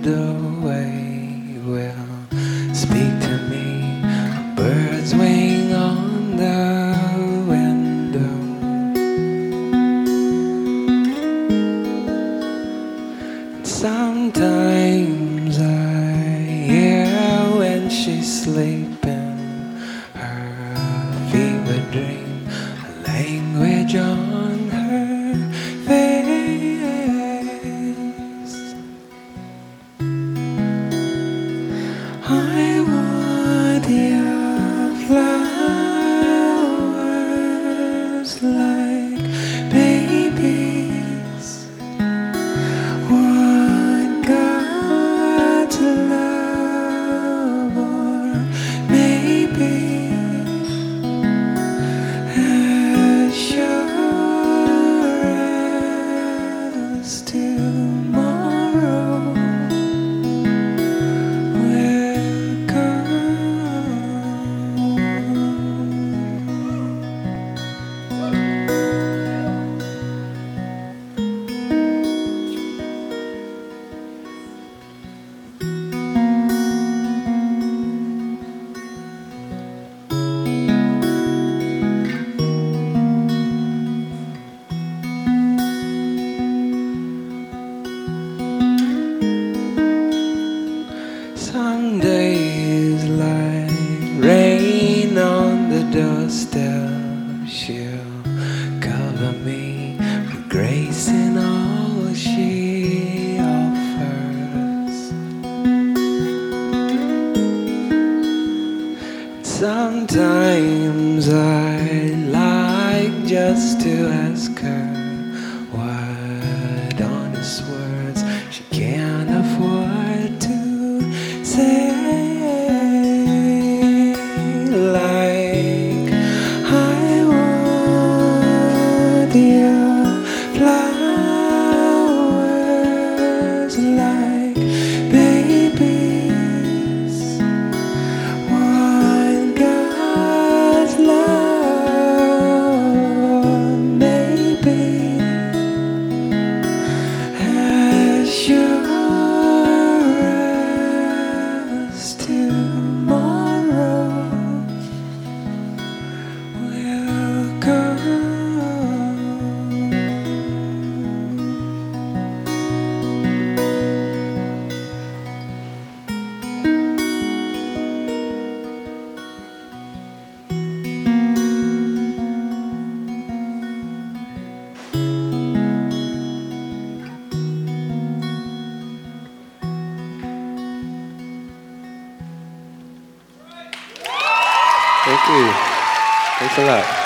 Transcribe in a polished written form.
doorway will speak to me. Birds wing on the window. And sometimes I hear when she's sleeping her fever dream, a language on her face. I want your flowers like babies. Want God's love, or maybe as sure as tomorrow will Some days like rain on the doorstep, she'll cover me with grace in all she offers. Sometimes I like just to ask her what honest words she can't afford to say, like I want your flowers like babies. Want God's love, maybe as sure tomorrow will come. Thank you. Thanks a lot.